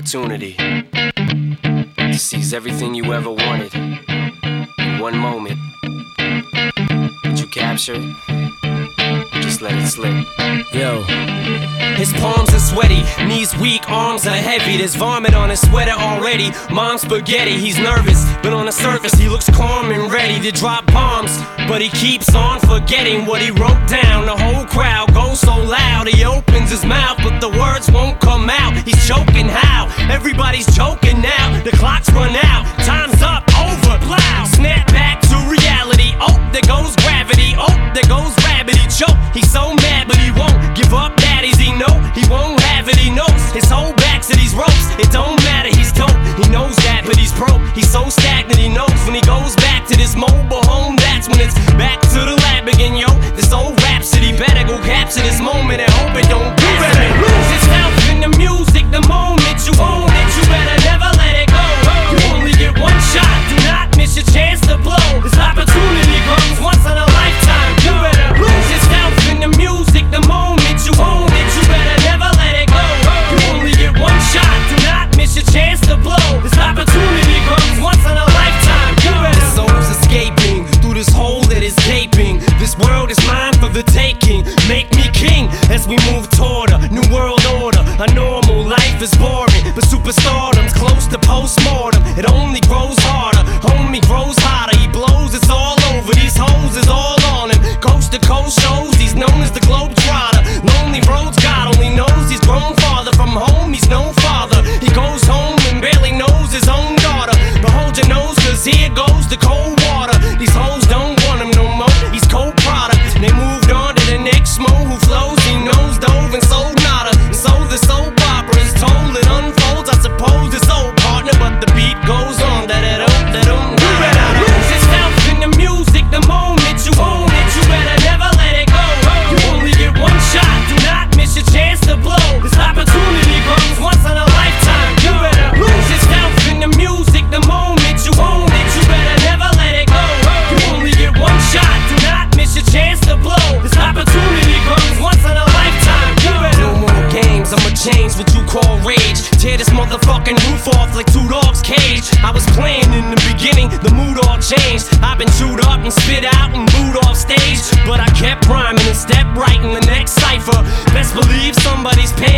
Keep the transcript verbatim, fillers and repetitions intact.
opportunity to seize everything you ever wanted in one moment. Did you capture it? Or just let it slip? Yo. His palms are sweaty, knees weak, arms are heavy. There's vomit on his sweater already. Mom's spaghetti, he's nervous, but on the surface he looks calm and ready to drop bombs. But he keeps on forgetting what he wrote down. The whole crowd goes so loud, he opens his mouth, but the words won't come out. He's choking how? Everybody's choking now. The clock's run out, time's up, over, plow. Snap back to reality, oh, there goes gravity. Oh, there goes rabbit, he choke. He's so mad, but he won't give up. Daddies, he know he won't have it, he knows his whole back to these ropes. It don't matter, he's dope, he knows that, but he's broke. He's so stagnant, he knows when he goes back to this mobile home, that's when it's back to the lab again, yo. This old rhapsody better go capture this moment and hope it don't pass. You better lose yourself in the music the moment you own it. You better never let it go. You only get one shot, do not miss your chance to blow. This opportunity comes once in a lifetime. You better lose yourself in the music the moment you own it. You better never let it go. You only get one shot, do not miss your chance to blow. This opportunity comes once in a lifetime. You better. The soul's escaping through this hole that is gaping. This world is mine for the taking. Make me king as we move toward a new world order. A normal life is boring, but superstardom's close to postmortem. It only grows harder, homie grows hotter. He blows, it's all over. These hoes is all on him. Coast to coast shows, he's known as the Globetrotter. Lonely roads, God only knows he's grown farther from home. He's no father. He goes home and barely knows his own daughter. But hold your nose, cause here goes the cold water. These hoes don't want him no more. He's cold product. They moved on to the next mo who flows. He knows dove and sold nada. And so the soap opera is told. It unfolds. I suppose it's old partner, but the beat goes on. Da da da da da. You better lose yourself in the music the moment you own it. You better never let it go. You only get one shot. Do not miss your chance to blow. This opportunity comes once in a lifetime. You better lose yourself in the music the moment you own it. You better never let it go. You only get one shot. Do not miss your chance to blow. This opportunity comes once in a lifetime. You better. No more games. I'ma change what you call rage. Tear this motherfucking roof off like two dogs' cage. I was playing in the beginning, the mood all changed. I've been chewed up and spit out and booed off stage, but I kept rhyming and stepped right in the next cipher. Best believe somebody's paying